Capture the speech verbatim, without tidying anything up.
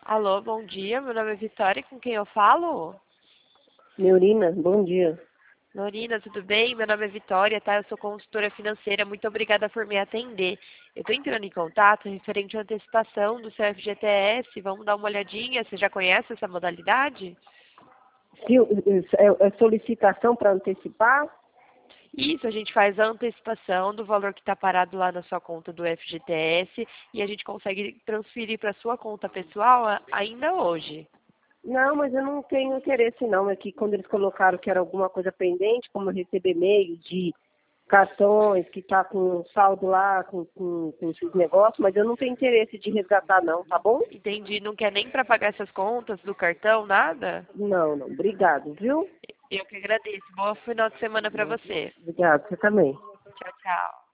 Alô, bom dia. Meu nome é Vitória. Com quem eu falo? Neurina, bom dia. Norina, tudo bem? Meu nome é Vitória, tá? Eu sou consultora financeira. Muito obrigada por me atender. Eu estou entrando em contato referente à antecipação do seu F G T S. Vamos dar uma olhadinha? Você já conhece essa modalidade? Se, é, é solicitação para antecipar? Isso, a gente faz a antecipação do valor que está parado lá na sua conta do F G T S e a gente consegue transferir para a sua conta pessoal a- ainda hoje. Não, mas eu não tenho interesse não. É que quando eles colocaram que era alguma coisa pendente, como eu receber e-mail de cartões que está com saldo lá, com, com, com esses negócios, mas eu não tenho interesse de resgatar não, tá bom? Entendi. Não quer nem para pagar essas contas do cartão, nada? Não, não. Obrigado, viu? Eu que agradeço. Bom final de semana para você. Obrigado, você também. Tchau, tchau.